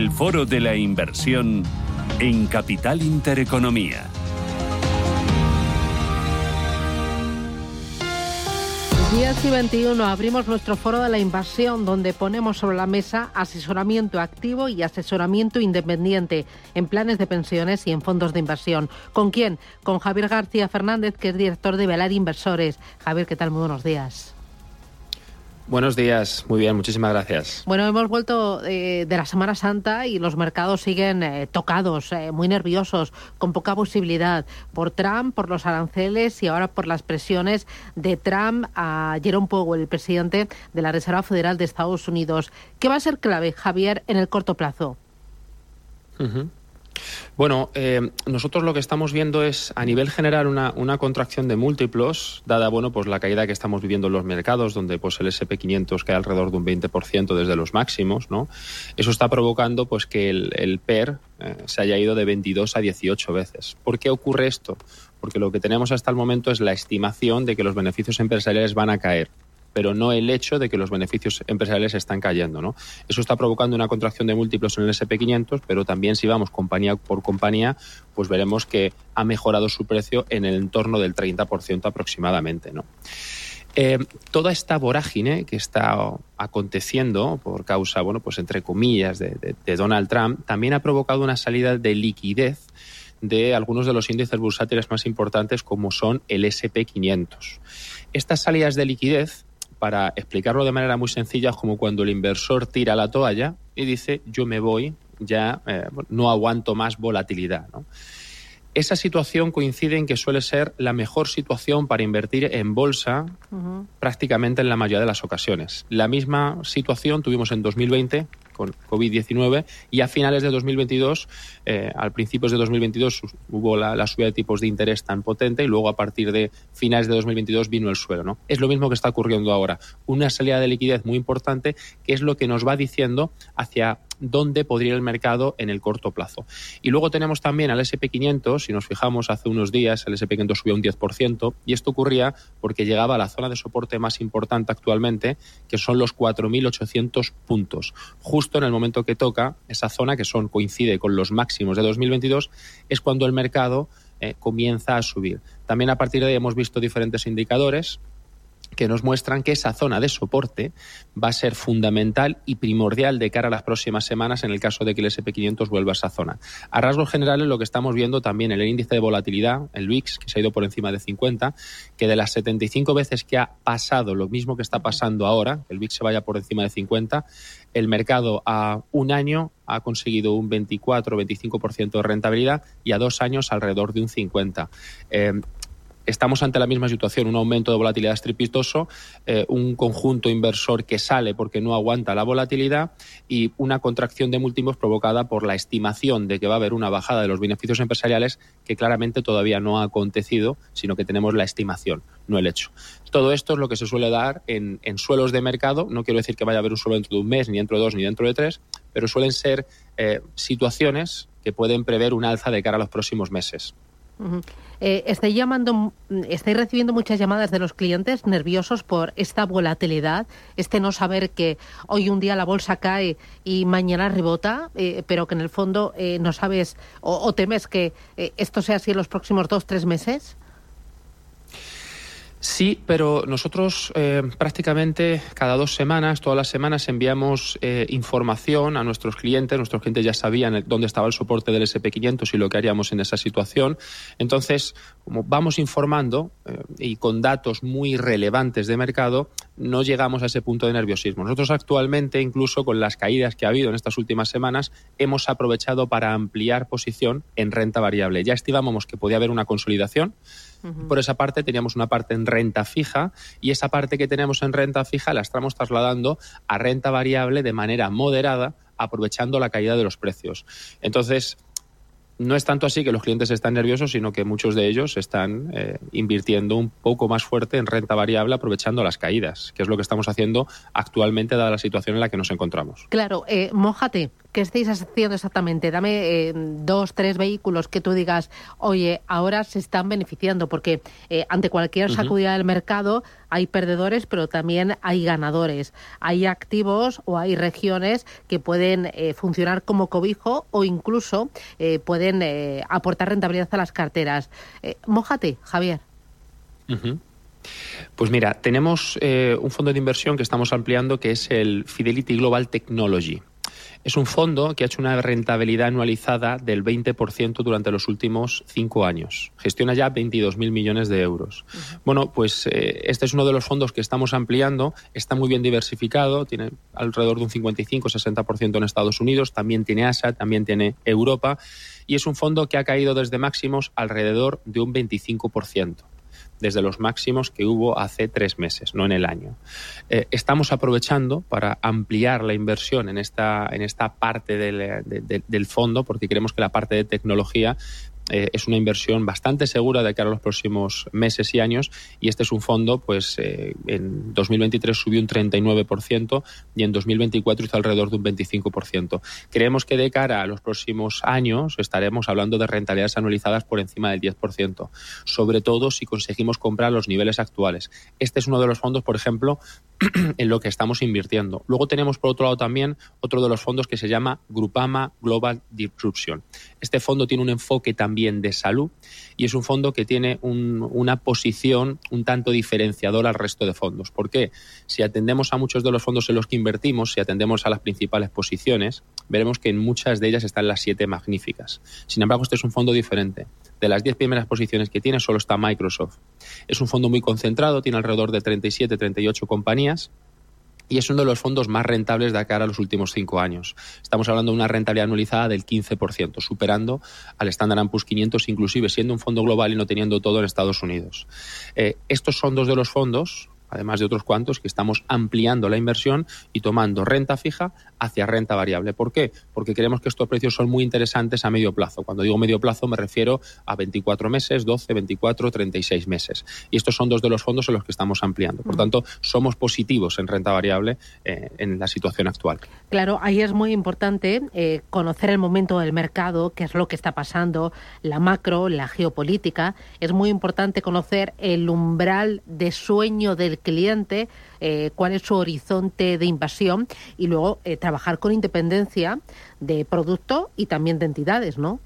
El Foro de la Inversión en Capital Intereconomía. Días y 21 abrimos nuestro Foro de la Inversión, donde ponemos sobre la mesa asesoramiento activo y asesoramiento independiente en planes de pensiones y en fondos de inversión. ¿Con quién? Con Javier García Fernández, que es director de Velar Inversores. Javier, ¿qué tal? Muy buenos días. Buenos días, muy bien, muchísimas gracias. Bueno, hemos vuelto de la Semana Santa y los mercados siguen tocados, muy nerviosos, con poca visibilidad por Trump, por los aranceles y ahora por las presiones de Trump a Jerome Powell, el presidente de la Reserva Federal de Estados Unidos. ¿Qué va a ser clave, Javier, en el corto plazo? Bueno, nosotros lo que estamos viendo es, a nivel general, una contracción de múltiplos, dada pues la caída que estamos viviendo en los mercados, donde pues el S&P 500 cae alrededor de un 20% desde los máximos, ¿no? Eso está provocando pues que el PER se haya ido de 22 a 18 veces. ¿Por qué ocurre esto? Porque lo que tenemos hasta el momento es la estimación de que los beneficios empresariales van a caer, pero no el hecho de que los beneficios empresariales están cayendo, ¿no? Eso está provocando una contracción de múltiplos en el S&P 500, pero también si vamos compañía por compañía, pues veremos que ha mejorado su precio en el entorno del 30% aproximadamente, ¿no? Toda esta vorágine que está aconteciendo por causa, pues entre comillas, de Donald Trump, también ha provocado una salida de liquidez de algunos de los índices bursátiles más importantes, como son el S&P 500. Estas salidas de liquidez, para explicarlo de manera muy sencilla, es como cuando el inversor tira la toalla y dice, yo me voy, ya no aguanto más volatilidad, ¿no? Esa situación coincide en que suele ser la mejor situación para invertir en bolsa prácticamente en la mayoría de las ocasiones. La misma situación tuvimos en 2020 con COVID-19 y a finales de 2022, al principios de 2022 hubo la subida de tipos de interés tan potente y luego a partir de finales de 2022 vino el suelo, ¿no? Es lo mismo que está ocurriendo ahora. Una salida de liquidez muy importante, que es lo que nos va diciendo hacia dónde podría ir el mercado en el corto plazo. Y luego tenemos también al S&P 500, si nos fijamos hace unos días el S&P 500 subió un 10% y esto ocurría porque llegaba a la zona de soporte más importante actualmente, que son los 4.800 puntos. Justo en el momento que toca esa zona, que coincide con los máximos de 2022, es cuando el mercado comienza a subir. También a partir de ahí hemos visto diferentes indicadores que nos muestran que esa zona de soporte va a ser fundamental y primordial de cara a las próximas semanas en el caso de que el S&P 500 vuelva a esa zona. A rasgos generales, lo que estamos viendo también en el índice de volatilidad, el VIX, que se ha ido por encima de 50, que de las 75 veces que ha pasado lo mismo que está pasando ahora, que el VIX se vaya por encima de 50, el mercado a un año ha conseguido un 24-25% de rentabilidad y a 2 años alrededor de un 50%. Estamos ante la misma situación, un aumento de volatilidad estrepitoso, un conjunto inversor que sale porque no aguanta la volatilidad y una contracción de múltiplos provocada por la estimación de que va a haber una bajada de los beneficios empresariales que claramente todavía no ha acontecido, sino que tenemos la estimación, no el hecho. Todo esto es lo que se suele dar en suelos de mercado. No quiero decir que vaya a haber un suelo dentro de un mes, ni dentro de 2, ni dentro de 3, pero suelen ser situaciones que pueden prever un alza de cara a los próximos meses. Estáis recibiendo muchas llamadas de los clientes nerviosos por esta volatilidad, no saber que hoy un día la bolsa cae y mañana rebota, pero que en el fondo no sabes o temes que esto sea así en los próximos 2-3 meses. Sí, pero nosotros prácticamente cada 2 semanas, todas las semanas enviamos información a nuestros clientes. Nuestros clientes ya sabían dónde estaba el soporte del S&P 500 y lo que haríamos en esa situación. Entonces, como vamos informando y con datos muy relevantes de mercado, no llegamos a ese punto de nerviosismo. Nosotros actualmente, incluso con las caídas que ha habido en estas últimas semanas, hemos aprovechado para ampliar posición en renta variable. Ya estimábamos que podía haber una consolidación. Por esa parte teníamos una parte en renta fija y esa parte que tenemos en renta fija la estamos trasladando a renta variable de manera moderada, aprovechando la caída de los precios. Entonces, no es tanto así que los clientes están nerviosos, sino que muchos de ellos están invirtiendo un poco más fuerte en renta variable aprovechando las caídas, que es lo que estamos haciendo actualmente dada la situación en la que nos encontramos. Claro, mójate, ¿Qué estáis haciendo exactamente? Dame 2, 3 vehículos que tú digas, oye, ahora se están beneficiando, porque ante cualquier sacudida del mercado hay perdedores, pero también hay ganadores. Hay activos o hay regiones que pueden funcionar como cobijo o incluso pueden aportar rentabilidad a las carteras. Mójate, Javier. Pues mira, tenemos un fondo de inversión que estamos ampliando, que es el Fidelity Global Technology. Es un fondo que ha hecho una rentabilidad anualizada del 20% durante los últimos 5 años. Gestiona ya 22.000 millones de euros. Bueno, pues este es uno de los fondos que estamos ampliando. Está muy bien diversificado, tiene alrededor de un 55-60% en Estados Unidos, también tiene Asia, también tiene Europa, y es un fondo que ha caído desde máximos alrededor de un 25%. Desde los máximos que hubo hace 3 meses, no en el año. Estamos aprovechando para ampliar la inversión en esta parte del fondo, porque creemos que la parte de tecnología es una inversión bastante segura de cara a los próximos meses y años, y este es un fondo, pues en 2023 subió un 39% y en 2024 hizo alrededor de un 25%. Creemos que de cara a los próximos años estaremos hablando de rentabilidades anualizadas por encima del 10%, sobre todo si conseguimos comprar los niveles actuales. Este es uno de los fondos, por ejemplo, en lo que estamos invirtiendo. Luego tenemos, por otro lado, también otro de los fondos que se llama Grupama Global Disruption. Este fondo tiene un enfoque también de salud y es un fondo que tiene una posición un tanto diferenciadora al resto de fondos. ¿Por qué? Si atendemos a muchos de los fondos en los que invertimos, si atendemos a las principales posiciones, veremos que en muchas de ellas están las 7 magníficas. Sin embargo, este es un fondo diferente. De las 10 primeras posiciones que tiene, solo está Microsoft. Es un fondo muy concentrado, tiene alrededor de 37, 38 compañías y es uno de los fondos más rentables de cara a los últimos 5 años. Estamos hablando de una rentabilidad anualizada del 15%, superando al Standard & Poor's 500, inclusive siendo un fondo global y no teniendo todo en Estados Unidos. Estos son 2 de los fondos, además de otros cuantos, que estamos ampliando la inversión y tomando renta fija hacia renta variable. ¿Por qué? Porque creemos que estos precios son muy interesantes a medio plazo. Cuando digo medio plazo me refiero a 24 meses, 12, 24, 36 meses. Y estos son 2 de los fondos en los que estamos ampliando. Por tanto, somos positivos en renta variable en la situación actual. Claro, ahí es muy importante conocer el momento del mercado, qué es lo que está pasando, la macro, la geopolítica. Es muy importante conocer el umbral de sueño del cliente, cuál es su horizonte de invasión y luego trabajar con independencia de producto y también de entidades, ¿no?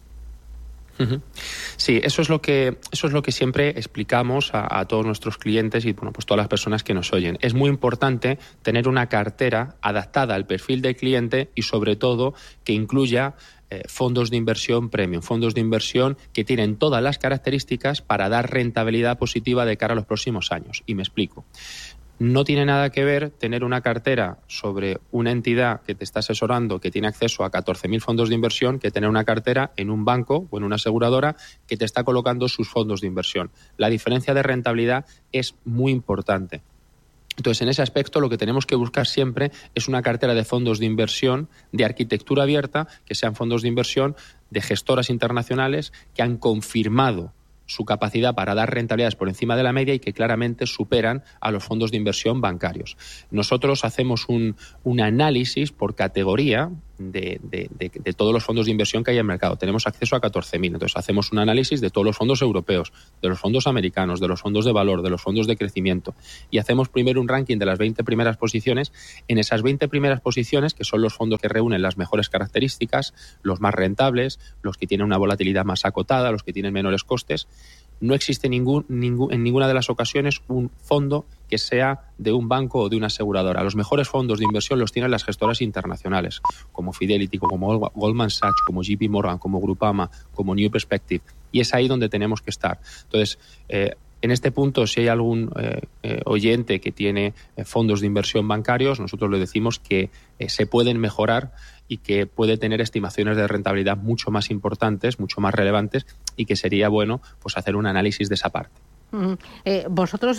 Sí, eso es lo que siempre explicamos a todos nuestros clientes y bueno, pues todas las personas que nos oyen. Es muy importante tener una cartera adaptada al perfil del cliente y sobre todo que incluya fondos de inversión premium, fondos de inversión que tienen todas las características para dar rentabilidad positiva de cara a los próximos años. Y me explico. No tiene nada que ver tener una cartera sobre una entidad que te está asesorando, que tiene acceso a 14.000 fondos de inversión, que tener una cartera en un banco o en una aseguradora que te está colocando sus fondos de inversión. La diferencia de rentabilidad es muy importante. Entonces, en ese aspecto, lo que tenemos que buscar siempre es una cartera de fondos de inversión de arquitectura abierta, que sean fondos de inversión de gestoras internacionales que han confirmado su capacidad para dar rentabilidades por encima de la media y que claramente superan a los fondos de inversión bancarios. Nosotros hacemos un análisis por categoría de todos los fondos de inversión que hay en el mercado. Tenemos acceso a 14.000. Entonces hacemos un análisis de todos los fondos europeos, de los fondos americanos, de los fondos de valor, de los fondos de crecimiento. Y hacemos primero un ranking de las 20 primeras posiciones. En esas 20 primeras posiciones, que son los fondos que reúnen las mejores características, los más rentables, los que tienen una volatilidad más acotada, los que tienen menores costes, no existe en ninguna de las ocasiones un fondo que sea de un banco o de una aseguradora. Los mejores fondos de inversión los tienen las gestoras internacionales, como Fidelity, como Goldman Sachs, como JP Morgan, como Grupama, como New Perspective. Y es ahí donde tenemos que estar. Entonces, en este punto, si hay algún oyente que tiene fondos de inversión bancarios, nosotros le decimos que se pueden mejorar y que puede tener estimaciones de rentabilidad mucho más importantes, mucho más relevantes y que sería bueno pues hacer un análisis de esa parte. Vosotros,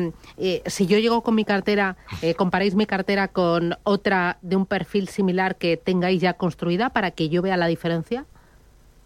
si yo llego con mi cartera, comparáis mi cartera con otra de un perfil similar que tengáis ya construida para que yo vea la diferencia.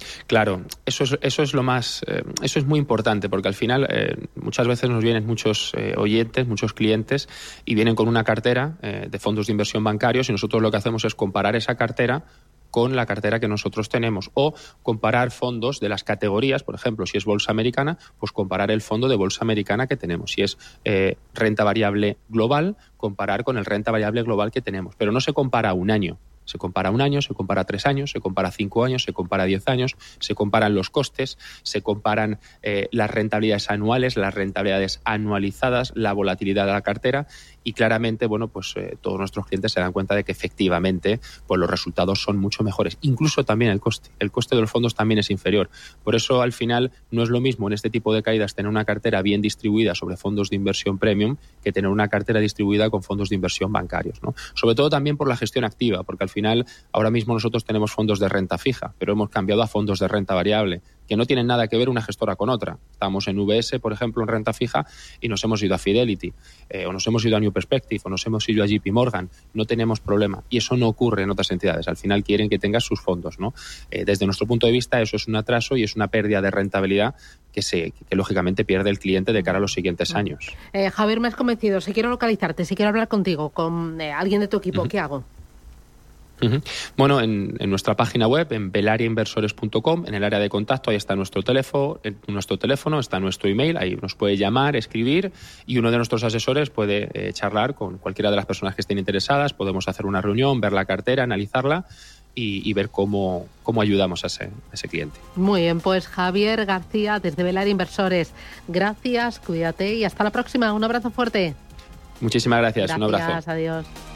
Claro, eso es lo más, eso es muy importante, porque al final muchas veces nos vienen muchos oyentes, muchos clientes, y vienen con una cartera de fondos de inversión bancarios, y nosotros lo que hacemos es comparar esa cartera con la cartera que nosotros tenemos, o comparar fondos de las categorías. Por ejemplo, si es bolsa americana, pues comparar el fondo de bolsa americana que tenemos. Si es renta variable global, comparar con el renta variable global que tenemos. Pero no se compara un año. Se compara un año, se compara 3 años, se compara 5 años, se compara 10 años, se comparan los costes, se comparan las rentabilidades anuales, las rentabilidades anualizadas, la volatilidad de la cartera, y claramente, bueno, pues todos nuestros clientes se dan cuenta de que efectivamente pues los resultados son mucho mejores. Incluso también el coste de los fondos también es inferior. Por eso, al final, no es lo mismo en este tipo de caídas tener una cartera bien distribuida sobre fondos de inversión premium que tener una cartera distribuida con fondos de inversión bancarios, ¿no? Sobre todo también por la gestión activa, porque al final ahora mismo nosotros tenemos fondos de renta fija, pero hemos cambiado a fondos de renta variable, que no tienen nada que ver una gestora con otra. Estamos en UBS, por ejemplo, en renta fija, y nos hemos ido a Fidelity, o nos hemos ido a New Perspective, o nos hemos ido a JP Morgan. No tenemos problema, y eso no ocurre en otras entidades. Al final quieren que tengas sus fondos, ¿no? Desde nuestro punto de vista, eso es un atraso y es una pérdida de rentabilidad que lógicamente pierde el cliente de cara a los siguientes años. Javier, me has convencido. Si quiero localizarte, si quiero hablar contigo, con alguien de tu equipo, ¿qué hago? Bueno, en nuestra página web, en belariainversores.com, en el área de contacto, ahí está nuestro teléfono, está nuestro email, ahí nos puede llamar, escribir, y uno de nuestros asesores puede charlar con cualquiera de las personas que estén interesadas. Podemos hacer una reunión, ver la cartera, analizarla y ver cómo ayudamos a ese cliente. Muy bien, pues Javier García, desde Belaria Inversores. Gracias, cuídate y hasta la próxima. Un abrazo fuerte. Muchísimas gracias. Un abrazo. Adiós.